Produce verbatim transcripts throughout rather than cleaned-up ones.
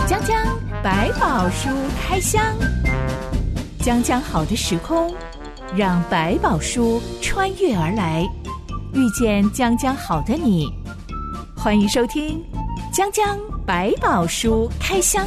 江江百宝书开箱，江江好的时空，让百宝书穿越而来，遇见江江好的你。欢迎收听江江百宝书开箱。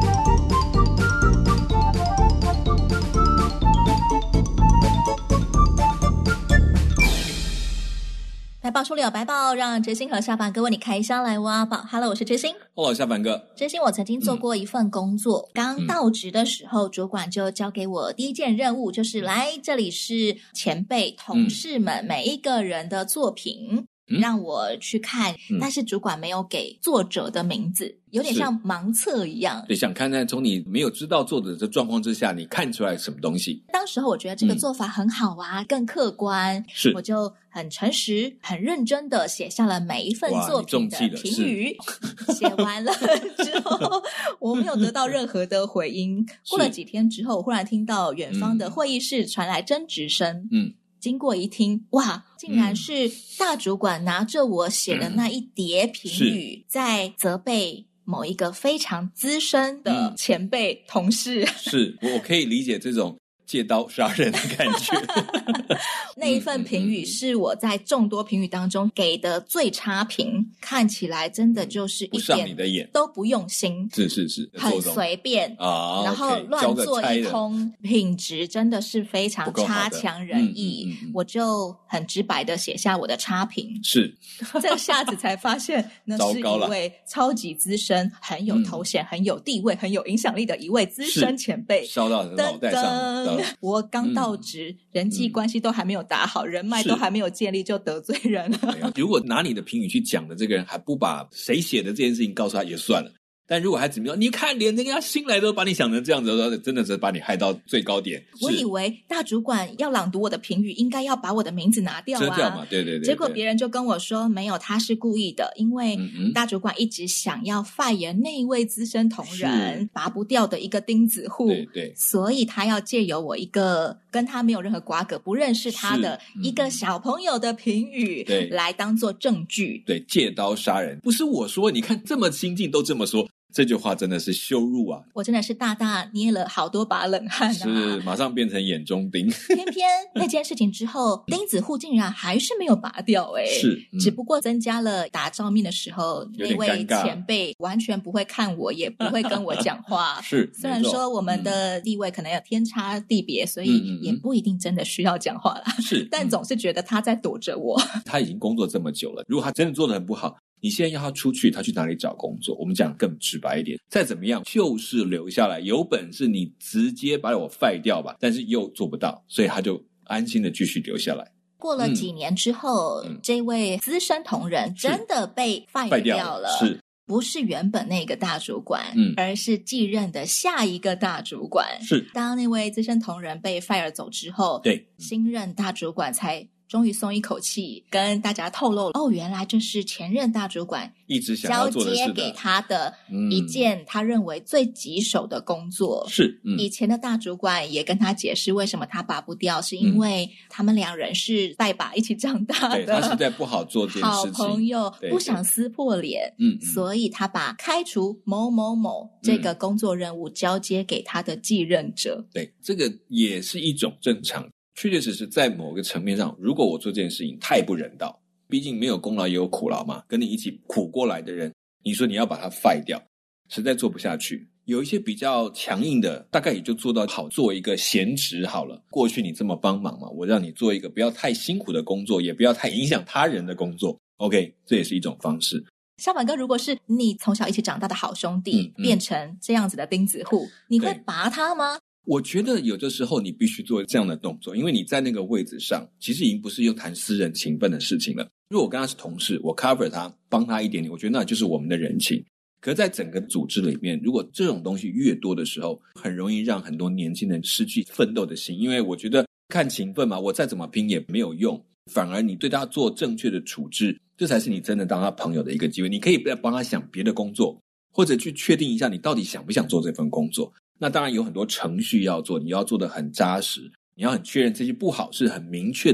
百宝书里有百宝，让知心和下凡哥为你开箱来挖宝。Hello， 我是知心。 Hello， 下凡哥。 知心，我曾经做过一份工作，嗯、刚到职的时候，主管就交给我第一件任务，就是来这里是前辈同事们、嗯、每一个人的作品。嗯、让我去看、嗯、但是主管没有给作者的名字，有点像盲测一样。 对，想看看从你没有知道作者的状况之下，你看出来什么东西。 当时候我觉得这个做法很好啊、嗯、更客观， 是我就很诚实很认真的写下了每一份作品的评语。写完了之后我没有得到任何的回音。过了几天之后，忽然听到远方的会议室传来争执声。嗯，经过一听，哇，竟然是大主管拿着我写的那一叠评语、嗯、在责备某一个非常资深的前辈同事、嗯、 是我可以理解这种借刀杀人的感觉那一份评语是我在众多评语当中给的最差评，看起来真的就是一点都不用心， 是是是， 很随便、啊、然后乱做一通，品质真的是非常差强人意、嗯嗯嗯、我就很直白的写下我的差评。 是这下子才发现那是一位超级资深很有头衔、嗯、很有地位很有影响力的一位资深前辈， 烧到脑袋上。 我刚到职、嗯、人际关系都还没有打好、嗯、人脉都还没有建立就得罪人了。 如果拿你的评语去讲的这个人还不把谁写的这件事情告诉他也算了，但如果还怎么样，你看连人家新来都把你想成这样子，真的是把你害到最高点。 我以为大主管要朗读我的评语应该要把我的名字拿掉啊， 遮掉嘛，对对 对, 对。 结果别人就跟我说没有，他是故意的，因为大主管一直想要 fire 那一位资深同仁，拔不掉的一个钉子户， 对对， 所以他要借由我一个跟他没有任何瓜葛不认识他的一个小朋友的评语、嗯、来当做证据。 对，借刀杀人不是我说，你看这么亲近都这么说，这句话真的是羞辱啊！ 我真的是大大捏了好多把冷汗啊！ 是，马上变成眼中钉。 偏偏那件事情之后，钉子户竟然还是没有拔掉哎、欸！ 是、嗯， 只不过增加了打照面的时候，那位前辈完全不会看我，也不会跟我讲话。 是， 虽然说我们的地位可能有天差地别、嗯，所以也不一定真的需要讲话啦。 是， 但总是觉得他在躲着我。 他已经工作这么久了，如果他真的做得很不好，你现在要他出去，他去哪里找工作？我们讲更直白一点，再怎么样就是留下来，有本事你直接把我废掉吧，但是又做不到，所以他就安心的继续留下来。 过了几年之后、嗯、这位资深同仁真的被废掉了， 是不是原本那个大主管、嗯、而是继任的下一个大主管。 是当那位资深同仁被 fire 走之后， 对， 新任大主管才终于松一口气，跟大家透露哦，原来这是前任大主管一直想要做的事的交接给他的一件他认为最棘手的工作。 是、嗯、 以前的大主管也跟他解释为什么他拔不掉，是因为他们两人是带把一起长大的， 对，他实在不好做这件事情， 好朋友不想撕破脸，嗯，所以他把开除某某某这个工作任务交接给他的继任者。 对，这个也是一种正常。确确实实在某个层面上，如果我做这件事情太不人道，毕竟没有功劳也有苦劳嘛，跟你一起苦过来的人，你说你要把它废掉，实在做不下去。有一些比较强硬的，大概也就做到好做一个闲职好了。过去你这么帮忙嘛，我让你做一个不要太辛苦的工作，也不要太影响他人的工作。OK， 这也是一种方式。 小凡哥，如果是你从小一起长大的好兄弟、嗯嗯、变成这样子的钉子户，你会拔他吗？ 我觉得有的时候你必须做这样的动作，因为你在那个位置上其实已经不是又谈私人情分的事情了。如果我跟他是同事，我 cover 他帮他一点点，我觉得那就是我们的人情。可是在整个组织里面，如果这种东西越多的时候，很容易让很多年轻人失去奋斗的心。因为我觉得看情分嘛，我再怎么拼也没有用，反而你对他做正确的处置，这才是你真的当他朋友的一个机会。你可以帮他想别的工作，或者去确定一下你到底想不想做这份工作。那当然有很多程序要做，你要做得很扎实，你要很确认这些不好是很明确的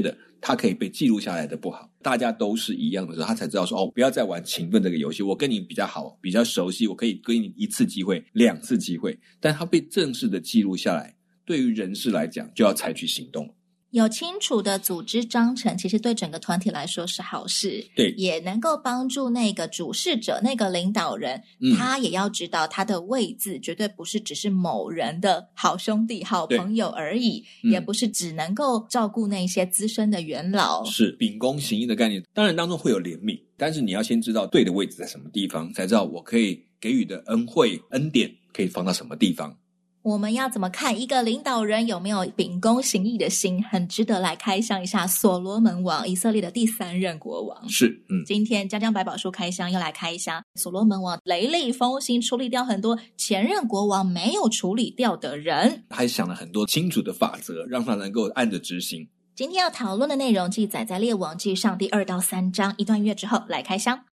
他可以被记录下来的不好，大家都是一样的时候，他才知道说哦，不要再玩情分这个游戏，我跟你比较好，比较熟悉，我可以给你一次机会，两次机会，但他被正式的记录下来，对于人事来讲就要采取行动。 有清楚的组织章程，其实对整个团体来说是好事， 对， 也能够帮助那个主事者、那个领导人、嗯、他也要知道他的位置绝对不是只是某人的好兄弟、好朋友而已，也不是只能够照顾那些资深的元老。 是秉公行义的概念，当然当中会有怜悯，但是你要先知道对的位置在什么地方，才知道我可以给予的恩惠、恩典可以放到什么地方。 我们要怎么看一个领导人有没有秉公行义的心，很值得来开箱一下所罗门王，以色列的第三任国王。 是，嗯， 今天江江百宝书开箱要来开箱所罗门王雷厉风行，处理掉很多前任国王没有处理掉的人， 还想了很多清楚的法则，让他能够按着执行。 今天要讨论的内容记载在列王记上第二到三章，一段音乐之后来开箱。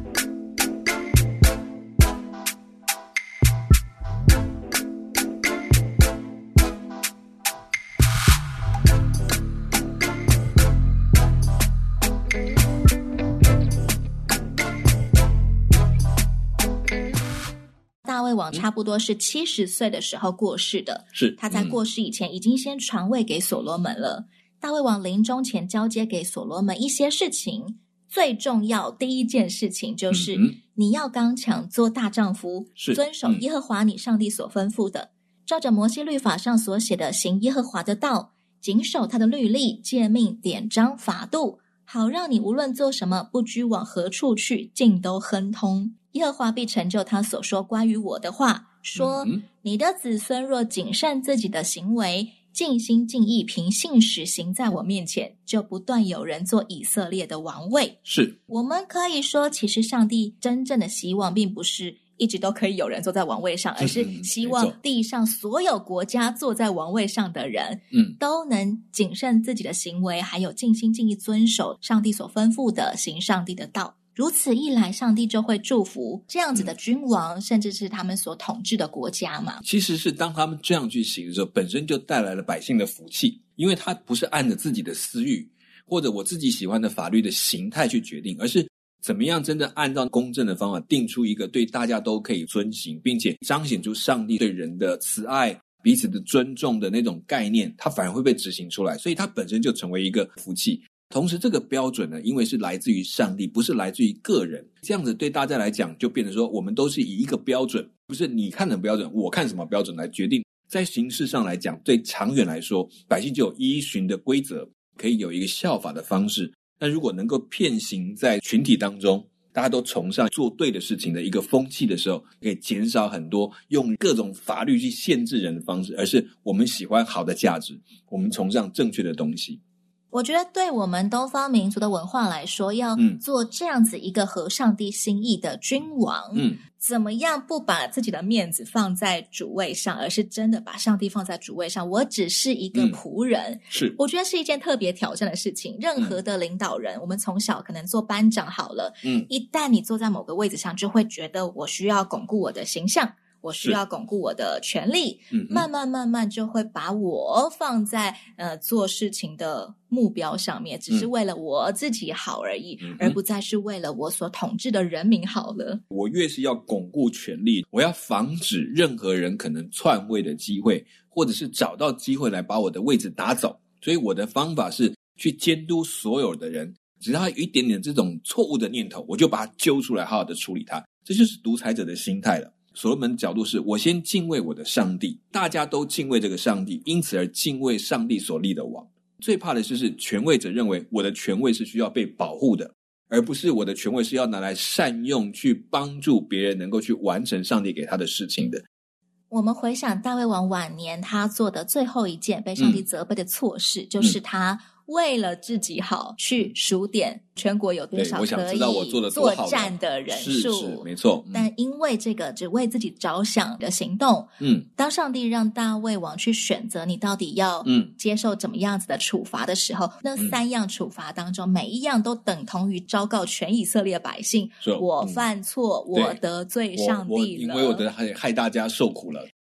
大卫王差不多是七十岁的时候过世的， 是他在过世以前已经先传位给所罗门了。嗯、大卫王临终前交接给所罗门一些事情，最重要第一件事情就是、嗯、你要刚强，做大丈夫，遵守耶和华你上帝所吩咐的、嗯、照着摩西律法上所写的行耶和华的道，谨守他的律例、诫命、典章、法度，好让你无论做什么，不拘往何处去，尽都亨通。耶和华必成就他所说关于我的话，说、嗯、你的子孙若谨慎自己的行为，尽心尽意凭信实行在我面前，就不断有人做以色列的王位。 是， 我们可以说其实上帝真正的希望并不是一直都可以有人坐在王位上，而是希望地上所有国家坐在王位上的人、嗯、都能谨慎自己的行为，还有尽心尽意遵守上帝所吩咐的，行上帝的道。如此一来，上帝就会祝福这样子的君王、嗯、甚至是他们所统治的国家嘛。 其实是当他们这样去行的时候，本身就带来了百姓的福气，因为他不是按着自己的私欲或者我自己喜欢的法律的形态去决定，而是怎么样真的按照公正的方法定出一个对大家都可以遵行，并且彰显出上帝对人的慈爱、彼此的尊重的那种概念，它反而会被执行出来，所以它本身就成为一个福气。同时这个标准呢，因为是来自于上帝，不是来自于个人，这样子对大家来讲就变成说我们都是以一个标准，不是你看的标准我看什么标准来决定。在形式上来讲，对长远来说，百姓就有依循的规则，可以有一个效法的方式。但如果能够遍行在群体当中，大家都崇尚做对的事情的一个风气的时候，可以减少很多用各种法律去限制人的方式，而是我们喜欢好的价值，我们崇尚正确的东西。 我觉得对我们东方民族的文化来说，要做这样子一个合上帝心意的君王，嗯，怎么样不把自己的面子放在主位上，而是真的把上帝放在主位上。我只是一个仆人、嗯、是，我觉得是一件特别挑战的事情。任何的领导人、嗯、我们从小可能做班长好了，嗯，一旦你坐在某个位置上，就会觉得我需要巩固我的形象，我需要巩固我的权利，慢慢慢慢就会把我放在呃做事情的目标上面，只是为了我自己好而已、嗯、而不再是为了我所统治的人民好了。 我越是要巩固权力，我要防止任何人可能篡位的机会，或者是找到机会来把我的位置打走，所以我的方法是去监督所有的人，只要有一点点这种错误的念头，我就把它揪出来好好的处理它。这就是独裁者的心态了。所罗门的角度是，我先敬畏我的上帝，大家都敬畏这个上帝，因此而敬畏上帝所立的王。最怕的就是权位者认为我的权位是需要被保护的，而不是我的权位是要拿来善用，去帮助别人能够去完成上帝给他的事情的。 我们回想大卫王晚年他做的最后一件被上帝责备的错事、嗯、就是他为了自己好去数点全国有多少可以作战的人数， 是是没错、 嗯、但因为这个只为自己着想的行动，嗯，当上帝让大卫王去选择你到底要接受怎么样子的处罚的时候、嗯、那三样处罚当中、嗯、每一样都等同于昭告全以色列百姓，我犯错、嗯、我得罪上帝了， 我我因为我的害害大家受苦了，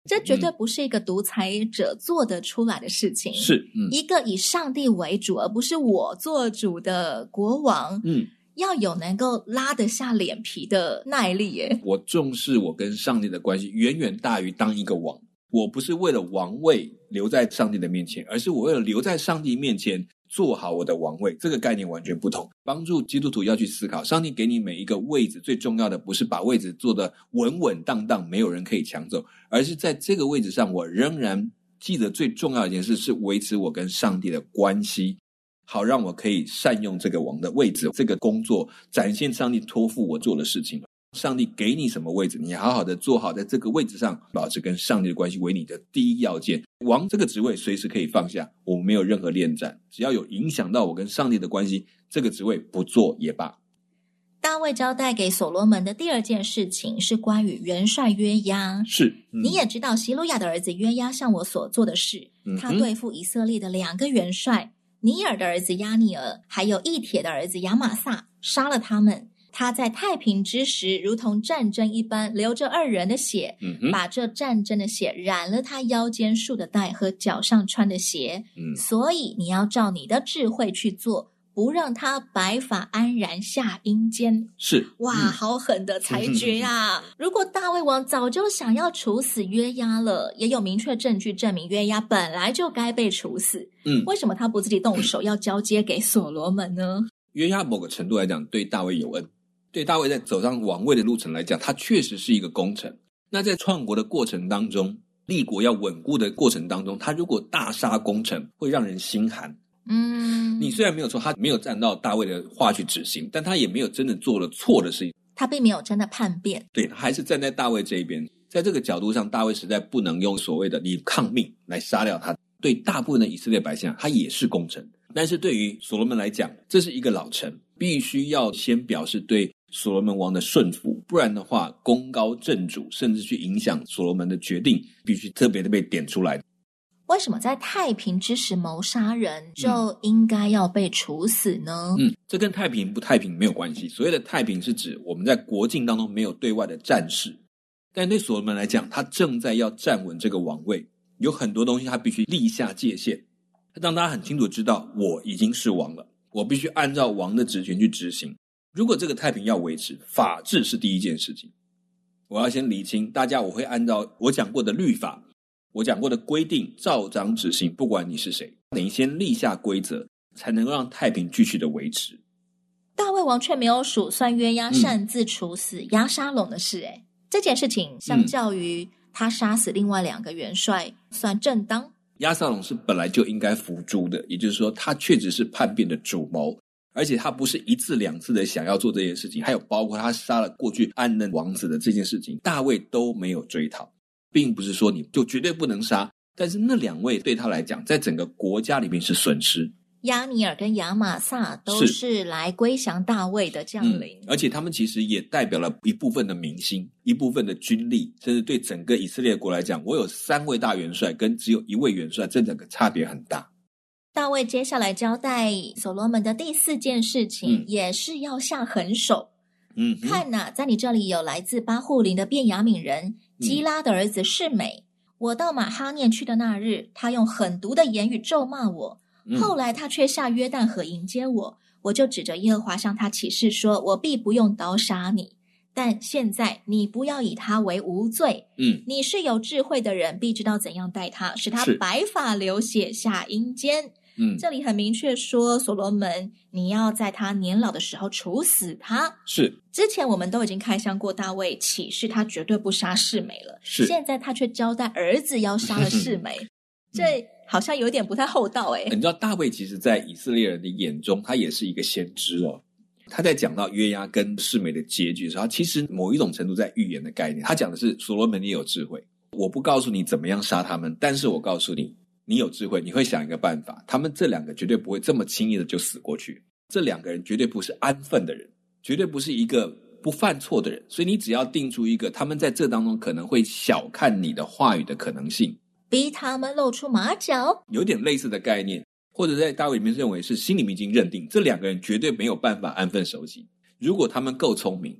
这绝对不是一个独裁者做得出来的事情。 是、嗯、 一个以上帝为主而不是我做主的国王，嗯，要有能够拉得下脸皮的耐力耶。 我重视我跟上帝的关系远远大于当一个王。我不是为了王位留在上帝的面前，而是我为了留在上帝面前做好我的王位，这个概念完全不同。帮助基督徒要去思考，上帝给你每一个位置，最重要的不是把位置做得稳稳当当没有人可以抢走，而是在这个位置上我仍然记得最重要的一件事是维持我跟上帝的关系，好让我可以善用这个王的位置，这个工作展现上帝托付我做的事情。上帝给你什么位置，你好好的做好在这个位置上，保持跟上帝的关系为你的第一要件。王这个职位随时可以放下，我们没有任何恋战，只要有影响到我跟上帝的关系，这个职位不做也罢。 大卫交代给所罗门的第二件事情是关于元帅约押。 是、 嗯、你也知道希鲁亚的儿子约押向我所做的事、嗯、他对付以色列的两个元帅，尼尔的儿子亚尼尔还有以铁的儿子亚玛撒，杀了他们。他在太平之时如同战争一般，流着二人的血、嗯、把这战争的血染了他腰间束的带和脚上穿的鞋、嗯、所以你要照你的智慧去做，不让他白发安然下阴间。 是哇、嗯、好狠的裁决啊如果大卫王早就想要处死约押了，也有明确证据证明约押本来就该被处死，嗯，为什么他不自己动手要交接给所罗门呢？ 约押某个程度来讲对大卫有恩，对大卫在走上王位的路程来讲，他确实是一个功臣。那在创国的过程当中，立国要稳固的过程当中，他如果大杀功臣会让人心寒。嗯，你虽然没有说他没有按照大卫的话去执行，但他也没有真的做了错的事情， 他并没有真的叛变， 对，他还是站在大卫这一边。在这个角度上，大卫实在不能用所谓的你抗命来杀掉他。对大部分的以色列百姓，他也是功臣，但是对于所罗门来讲，这是一个老臣，必须要先表示对所罗门王的顺服，不然的话功高震主，甚至去影响所罗门的决定，必须特别的被点出来。 为什么在太平之时谋杀人就应该要被处死呢？ 嗯，这跟太平不太平没有关系。所谓的太平是指我们在国境当中没有对外的战事，但对所罗门来讲，他正在要站稳这个王位，有很多东西他必须立下界限，让大家很清楚知道我已经是王了，我必须按照王的职权去执行。如果这个太平要维持，法治是第一件事情。我要先厘清大家，我会按照我讲过的律法，我讲过的规定照章执行，不管你是谁，你先立下规则，才能让太平继续的维持。 大卫王却没有数算约押擅自处死押沙龙的事，诶、嗯、这件事情相较于他杀死另外两个元帅算正当。 押沙龙是本来就应该伏诛的，也就是说他确实是叛变的主谋，而且他不是一次两次的想要做这件事情，还有包括他杀了过去暗嫩王子的这件事情，大卫都没有追讨。并不是说你就绝对不能杀，但是那两位对他来讲在整个国家里面是损失。 亚尼尔跟亚玛撒都是来归降大卫的将领、 嗯、而且他们其实也代表了一部分的民心，一部分的军力，甚至对整个以色列国来讲，我有三位大元帅跟只有一位元帅，这整个差别很大。 大卫接下来交代所罗门的第四件事情、嗯、也是要下狠手。嗯，看哪，在你这里有来自巴户林的便雅悯人基拉的儿子示每、嗯、我到马哈念去的那日，他用狠毒的言语咒骂我、嗯、后来他却下约旦河迎接我，我就指着耶和华向他起誓说，我必不用刀杀你，但现在你不要以他为无罪。嗯，你是有智慧的人，必知道怎样待他，使他白发流血下阴间。嗯，这里很明确说所罗门你要在他年老的时候处死他。 是， 之前我们都已经开箱过大卫起誓他绝对不杀示每了， 是， 现在他却交代儿子要杀了示每这好像有点不太厚道诶。 你知道大卫其实在以色列人的眼中他也是一个先知哦。他在讲到约押跟示每的结局的时候，他其实某一种程度在预言的概念，他讲的是所罗门也有智慧，我不告诉你怎么样杀他们，但是我告诉你你有智慧，你会想一个办法，他们这两个绝对不会这么轻易的就死过去，这两个人绝对不是安分的人，绝对不是一个不犯错的人，所以你只要定出一个他们在这当中可能会小看你的话语的可能性， 逼他们露出马脚， 有点类似的概念，或者在大卫里面认为是心里面已经认定这两个人绝对没有办法安分守己，如果他们够聪明，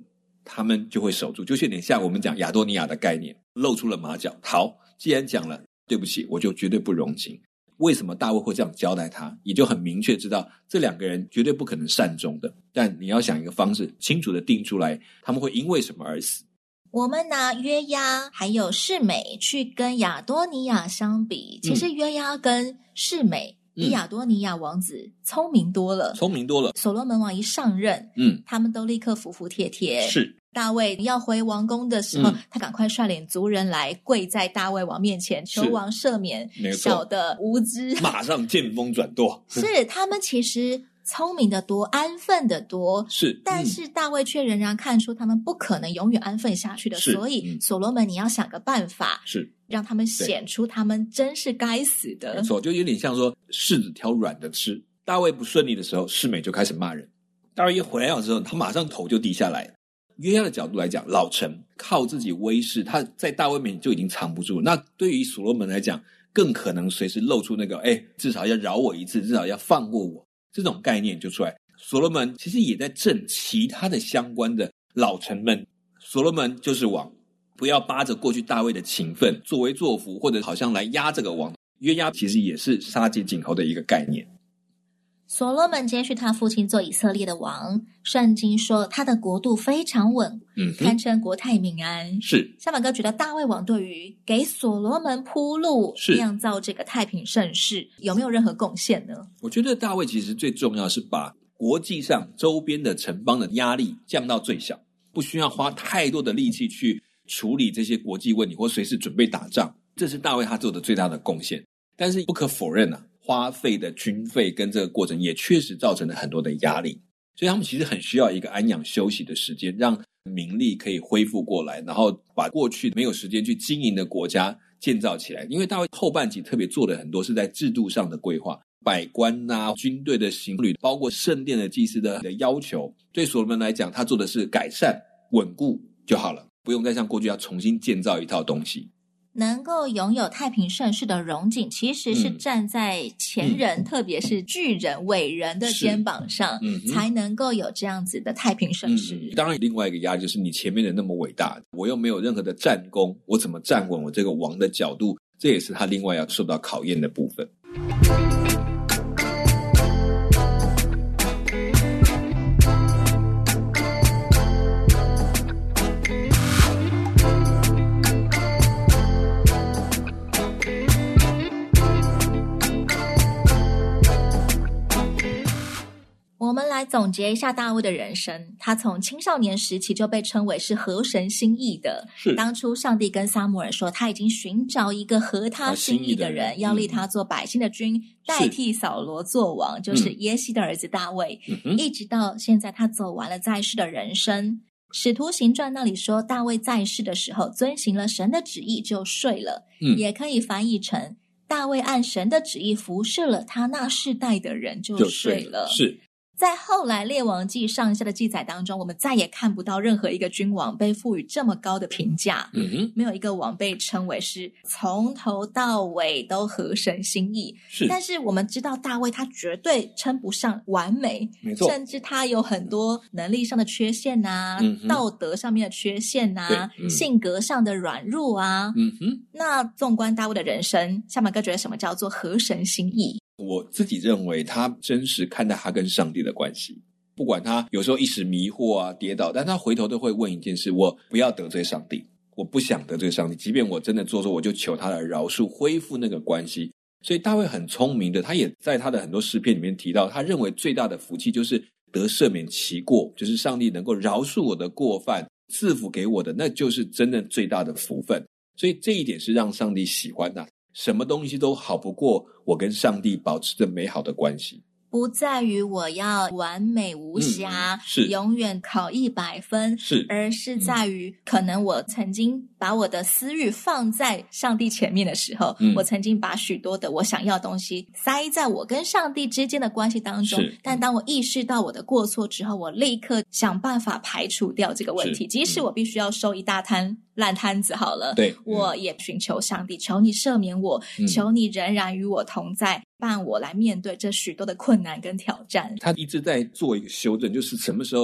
他们就会守住，就有点像我们讲亚多尼亚的概念，露出了马脚。好，既然讲了对不起，我就绝对不容情。为什么大卫会这样交代他，也就很明确知道这两个人绝对不可能善终的，但你要想一个方式清楚的定出来他们会因为什么而死。 我们拿约押还有示每去跟亚多尼亚相比，其实约押跟示每比亚多尼亚王子聪明多了， 聪明多了。 所罗门王一上任，嗯，他们都立刻服服帖帖。 是大卫要回王宫的时候， 嗯、 他赶快率领族人来跪在大卫王面前，求王赦免小的无知， 马上见风转舵。 是他们其实聪明的多，安分的多， 是， 但是大卫却仍然看出他们不可能永远安分下去的，所以、嗯、所罗门你要想个办法， 是让他们显出他们真是该死的。 没错，就有点像说柿子挑软的吃。大卫不顺利的时候，示每就开始骂人。大卫一回来之后，他马上头就低下来。约押的角度来讲，老臣靠自己威势，他在大卫面前就已经藏不住。那对于所罗门来讲，更可能随时露出那个，哎，至少要饶我一次，至少要放过我。这种概念就出来。所罗门其实也在震其他的相关的老臣们，所罗门就是王，不要扒着过去大卫的情分作威作福，或者好像来压这个王。约押其实也是杀鸡儆猴的一个概念。 所罗门接续他父亲做以色列的王，圣经说他的国度非常稳，嗯，堪称国泰民安。 是， 小马哥觉得大卫王对于给所罗门铺路，酿造这个太平盛世，有没有任何贡献呢？ 我觉得大卫其实最重要是把国际上周边的城邦的压力降到最小，不需要花太多的力气去处理这些国际问题，或随时准备打仗，这是大卫他做的最大的贡献。但是不可否认啊，花费的军费跟这个过程也确实造成了很多的压力，所以他们其实很需要一个安养休息的时间，让民力可以恢复过来，然后把过去没有时间去经营的国家建造起来。因为大卫后半集特别做的很多是在制度上的规划，百官啊、军队的行旅，包括圣殿的祭司的要求，对所罗门来讲，他做的是改善稳固就好了，不用再像过去要重新建造一套东西。 能够拥有太平盛世的荣景，其实是站在前人、嗯、特别是巨人伟人的肩膀上、嗯、才能够有这样子的太平盛世、 嗯、当然另外一个压力就是你前面的那么伟大，我又没有任何的战功，我怎么站稳我这个王的角度，这也是他另外要受到考验的部分。 我们来总结一下大卫的人生，他从青少年时期就被称为是合神心意的。 是， 当初上帝跟撒母耳说他已经寻找一个合他心意的人，啊、要立他做百姓的君、嗯、代替扫罗做王，就是耶西的儿子大卫、嗯、一直到现在他走完了在世的人生。使徒行传那里说大卫在世的时候遵行了神的旨意就睡了、嗯、也可以翻译成大卫按神的旨意服侍了他那世代的人就睡了。 是， 在后来列王记上下的记载当中，我们再也看不到任何一个君王被赋予这么高的评价、嗯、哼没有一个王被称为是从头到尾都合神心意。 是， 但是我们知道大卫他绝对称不上完美， 没错， 甚至他有很多能力上的缺陷啊、嗯、道德上面的缺陷啊、嗯、性格上的软弱啊。 嗯哼， 那纵观大卫的人生，夏马哥觉得什么叫做合神心意？ 我自己认为他真实看待他跟上帝的关系，不管他有时候一时迷惑啊跌倒，但他回头都会问一件事，我不要得罪上帝，我不想得罪上帝，即便我真的做错，我就求他的饶恕，恢复那个关系。所以大卫很聪明的，他也在他的很多诗篇里面提到，他认为最大的福气就是得赦免其过，就是上帝能够饶恕我的过犯，赐福给我的，那就是真的最大的福分。所以这一点是让上帝喜欢的，什么东西都好不过我跟上帝保持着美好的关系。 不在于我要完美无瑕、嗯、 是永远考一百分， 是， 而是在于、嗯、可能我曾经把我的私欲放在上帝前面的时候、嗯、我曾经把许多的我想要的东西塞在我跟上帝之间的关系当中，但当我意识到我的过错之后，我立刻想办法排除掉这个问题，即使我必须要收一大摊烂摊子好了， 对， 我也寻求上帝，求你赦免我、嗯、求你仍然与我同在，伴我来面对这许多的困难跟挑战。 他一直在做一个修正，就是什么时候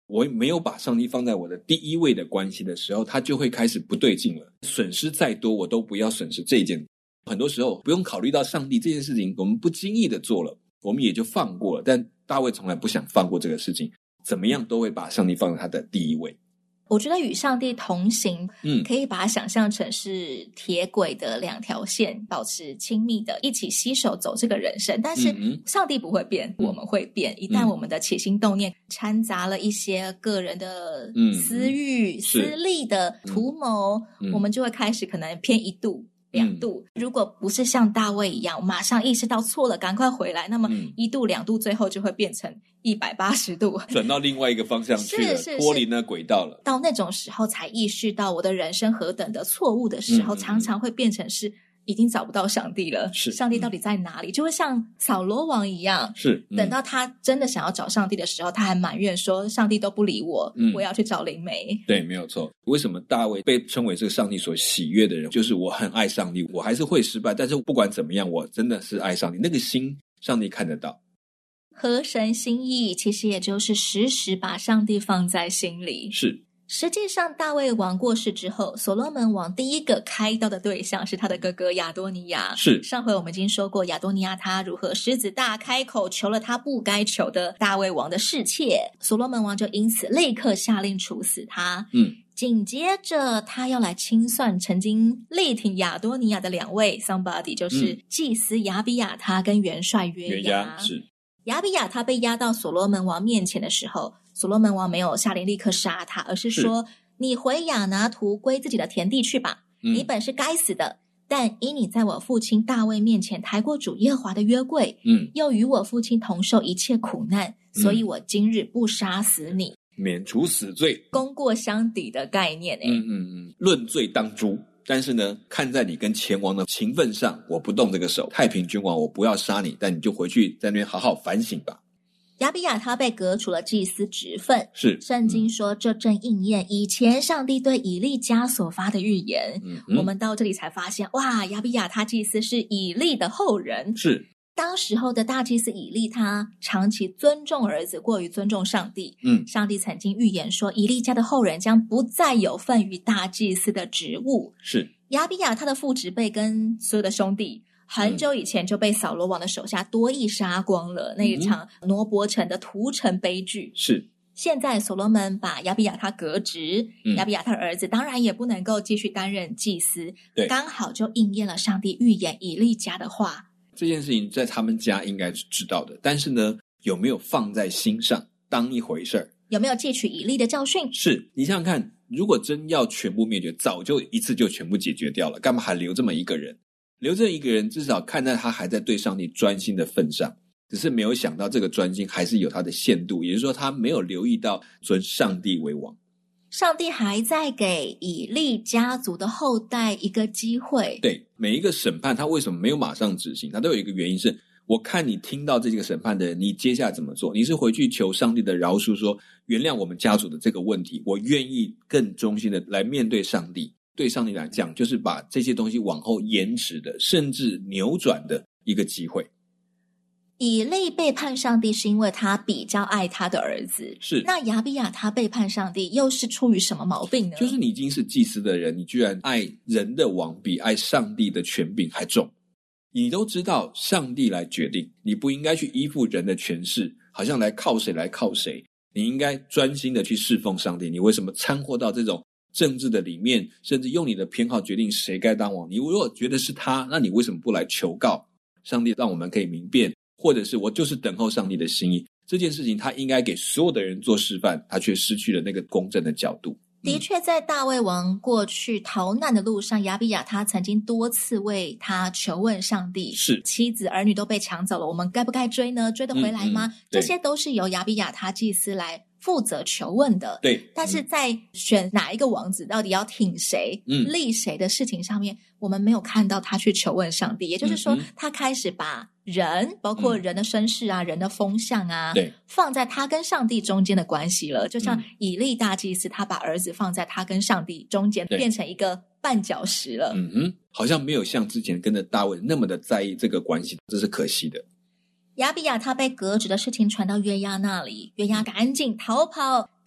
我没有把上帝放在我的第一位的关系的时候，他就会开始不对劲了。损失再多我都不要损失这一件，很多时候不用考虑到上帝这件事情，我们不经意的做了，我们也就放过了。但大卫从来不想放过这个事情，怎么样都会把上帝放在他的第一位。 我觉得与上帝同行， 嗯， 可以把它想象成是铁轨的两条线，保持亲密的一起携手走这个人生。但是上帝不会变，嗯，我们会变。一旦我们的起心动念掺杂了一些个人的私欲、嗯、私利的图谋，嗯，我们就会开始可能偏一度两度，嗯，如果不是像大卫一样马上意识到错了赶快回来，那么一度两度最后就会变成一百八十度， 转到另外一个方向去了，脱离那轨道了。 到那种时候才意识到我的人生何等的错误的时候，嗯，常常会变成是已经找不到上帝了，是上帝到底在哪里，嗯，就会像扫罗王一样，是，嗯，等到他真的想要找上帝的时候，他还埋怨说上帝都不理我，嗯，我要去找灵媒。 对，没有错。为什么大卫被称为这个上帝所喜悦的人，就是我很爱上帝，我还是会失败，但是不管怎么样我真的是爱上帝，那个心上帝看得到。 合神心意其实也就是时时把上帝放在心里。 是， 实际上大卫王过世之后，所罗门王第一个开刀的对象是他的哥哥亚多尼亚。 是， 上回我们已经说过亚多尼亚他如何狮子大开口求了他不该求的大卫王的侍妾，所罗门王就因此立刻下令处死他。 嗯， 紧接着他要来清算曾经力挺亚多尼亚的两位 somebody， 就是祭司亚比亚他跟元帅约押。 是， 亚比亚他被押到所罗门王面前的时候，所罗门王没有下令立刻杀他，而是说，是你回亚拿图归自己的田地去吧，嗯，你本是该死的，但因你在我父亲大卫面前抬过主耶和华的约柜， 嗯， 又与我父亲同受一切苦难，嗯，所以我今日不杀死你， 免除死罪， 功过相抵的概念。 嗯嗯嗯，论罪当诛。但是呢，看在你跟前王的情分上，我不动这个手。太平君王，我不要杀你，但你就回去在那边好好反省吧。 亚比亚他被革除了祭司职分， 是圣经说这正应验以前上帝对以利家所发的预言。 嗯， 我们到这里才发现，哇，亚比亚他祭司是以利的后人。 是， 当时候的大祭司以利他长期尊重儿子过于尊重上帝。 嗯， 上帝曾经预言说以利家的后人将不再有份于大祭司的职务。 是， 亚比亚他的父执辈跟所有的兄弟很久以前就被扫罗王的手下多益杀光了，嗯，那一场挪伯城的屠城悲剧。 是， 现在所罗门把亚比亚他革职，嗯，亚比亚他的儿子当然也不能够继续担任祭司， 对， 刚好就应验了上帝预言以利家的话。 这件事情在他们家应该是知道的，但是呢，有没有放在心上当一回事儿？ 有没有汲取以利的教训？ 是，你想想看，如果真要全部灭绝，早就一次就全部解决掉了，干嘛还留这么一个人？留这一个人，至少看在他还在对上帝专心的份上，只是没有想到这个专心还是有他的限度，也就是说他没有留意到尊上帝为王。 上帝还在给以利家族的后代一个机会。 对，每一个审判他为什么没有马上执行，他都有一个原因，是我看你听到这个审判的人，你接下来怎么做？你是回去求上帝的饶恕，说原谅我们家族的这个问题，我愿意更忠心的来面对上帝。对上帝来讲，就是把这些东西往后延迟的，甚至扭转的一个机会。 以利背叛上帝是因为他比较爱他的儿子， 是。 那亚比亚他背叛上帝又是出于什么毛病呢？ 就是你已经是祭司的人，你居然爱人的王比爱上帝的权柄还重。你都知道上帝来决定，你不应该去依附人的权势，好像来靠谁来靠谁，你应该专心的去侍奉上帝。你为什么掺和到这种政治的里面，甚至用你的偏好决定谁该当王？你如果觉得是他，那你为什么不来求告上帝，让我们可以明辨？或者是我就是等候上帝的心意，这件事情他应该给所有的人做示范，他却失去了那个公正的角度。 的确，在大卫王过去逃难的路上，亚比亚他曾经多次为他求问上帝， 是妻子儿女都被抢走了，我们该不该追呢？追得回来吗？嗯嗯、这些都是由亚比亚他祭司来负责求问的。 对， 但是在选哪一个王子，到底要挺谁、嗯、立谁的事情上面，我们没有看到他去求问上帝。也就是说，嗯、他开始把人，包括人的身世啊、嗯、人的风向啊， 对， 放在他跟上帝中间的关系了。就像以利大祭司，他把儿子放在他跟上帝中间，变成一个绊脚石了。 嗯哼，好像没有像之前跟着大卫那么的在意这个关系，这是可惜的。 亚比亚他被革职的事情传到约押那里，约押赶紧逃跑，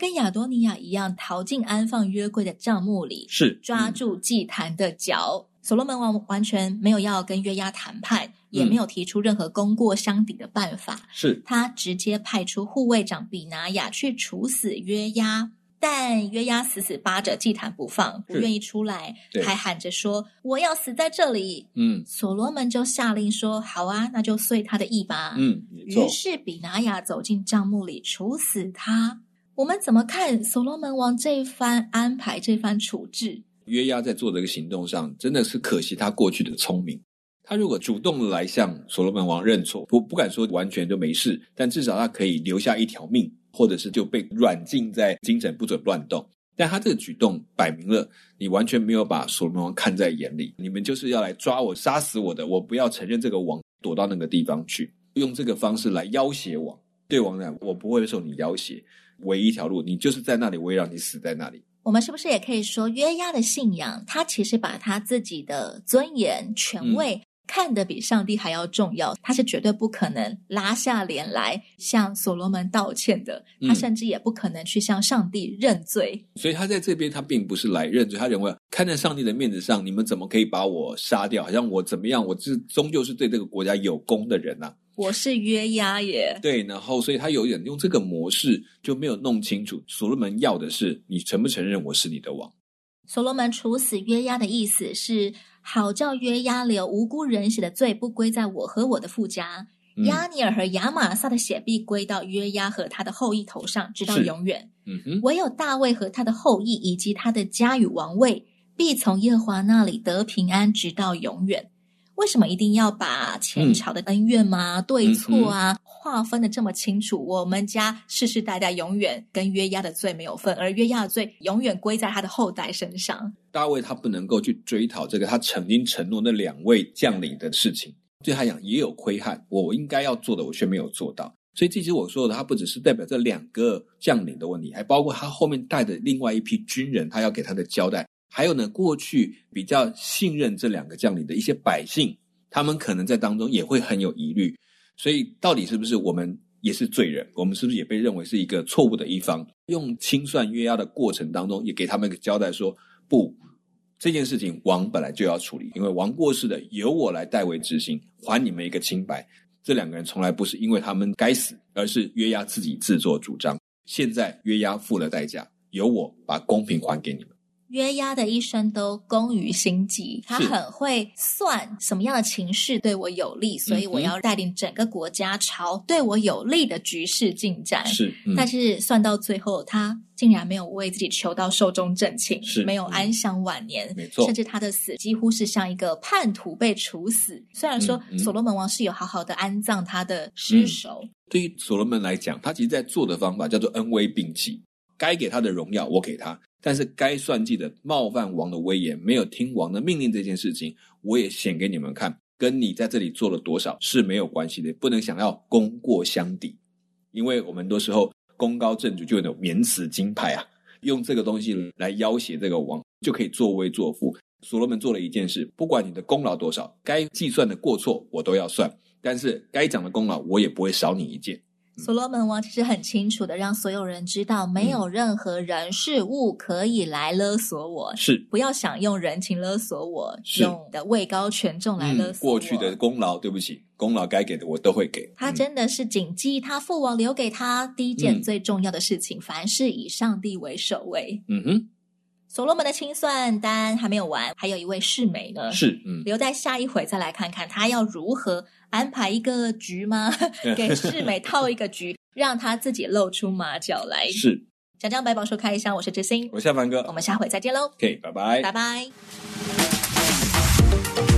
跟亚多尼亚一样逃进安放约柜的帐幕里， 是抓住祭坛的脚、嗯、所罗门王完全没有要跟约押谈判，也没有提出任何功过相抵的办法， 是他直接派出护卫长比拿雅去处死约押，但约押死死扒着祭坛不放，不愿意出来，还喊着说我要死在这里。 嗯， 所罗门就下令说好啊，那就遂他的意吧。 嗯， 于是比拿雅走进帐幕里处死他。我们怎么看所罗门王这番安排，这番处置？ 约押在做这个行动上真的是可惜他过去的聪明，他如果主动的来向所罗门王认错，不不敢说完全就没事，但至少他可以留下一条命，或者是就被软禁在京城不准乱动。但他这个举动摆明了你完全没有把所罗门王看在眼里，你们就是要来抓我杀死我的，我不要承认这个王，躲到那个地方去，用这个方式来要挟王。对王来讲，我不会受你要挟，唯一一条路你就是在那里，我也让你死在那里。 我们是不是也可以说约押的信仰，他其实把他自己的尊严权位、嗯看得比上帝还要重要，他是绝对不可能拉下脸来向所罗门道歉的，他甚至也不可能去向上帝认罪、 嗯、所以他在这边他并不是来认罪，他认为看在上帝的面子上，你们怎么可以把我杀掉，好像我怎么样，我这终究是对这个国家有功的人啊， 我是约押耶。对， 然后所以他有点用这个模式，就没有弄清楚所罗门要的是你承不承认我是你的王。 所罗门处死约押的意思是好叫约押流无辜人血的罪不归在我和我的父家、嗯、押尼尔和亚玛撒的血必归到约押和他的后裔头上，直到永远、 嗯、哼唯有大卫和他的后裔以及他的家与王位必从耶和华那里得平安，直到永远。为什么一定要把前朝的恩怨吗、嗯、对错啊划分的这么清楚？我们家世世代代永远跟约押的罪没有份，而约押的罪永远归在他的后代身上。 大卫他不能够去追讨这个他曾经承诺那两位将领的事情，对他讲也有亏憾，我应该要做的我却没有做到。所以其实我说的他不只是代表这两个将领的问题，还包括他后面带的另外一批军人，他要给他的交代，还有呢过去比较信任这两个将领的一些百姓，他们可能在当中也会很有疑虑。所以到底是不是我们也是罪人，我们是不是也被认为是一个错误的一方，用清算约押的过程当中也给他们一个交代说，不，这件事情王本来就要处理，因为王过世的由我来代为执行，还你们一个清白。这两个人从来不是因为他们该死，而是约押自己自作主张，现在约押付了代价，由我把公平还给你们。 约押的一生都工于心计，他很会算什么样的情势对我有利，所以我要带领整个国家朝对我有利的局势进展。 是、嗯， 但是算到最后，他竟然没有为自己求到寿终正寝， 是没有安享晚年， 没错， 甚至他的死几乎是像一个叛徒被处死。虽然说所罗门王是有好好的安葬他的尸首、嗯嗯、 对于所罗门来讲，他其实在做的方法叫做恩威并济，该给他的荣耀我给他，但是该算计的冒犯王的威严，没有听王的命令这件事情，我也显给你们看，跟你在这里做了多少是没有关系的，不能想要功过相抵。因为我们很多时候功高震主就有免死金牌啊，用这个东西来要挟这个王，就可以作威作福。所罗门做了一件事，不管你的功劳多少，该计算的过错我都要算，但是该讲的功劳我也不会少你一件。 所罗门王其实很清楚的让所有人知道，没有任何人事物可以来勒索我， 是不要想用人情勒索我，用的位高权重来勒索我、嗯、 过去的功劳对不起，功劳该给的我都会给。 他真的是谨记他父王留给他第一件最重要的事情、嗯、凡事以上帝为首位。 嗯哼， 所罗门的清算单还没有完，还有一位示每呢， 是、嗯、 留在下一回再来看看他要如何安排一个局吗？给示每套一个局让他自己露出马脚来。 是， 讲讲百宝书开箱，我是知心， 我是夏凡哥， 我们下回再见喽。 OK， 拜拜， 拜拜。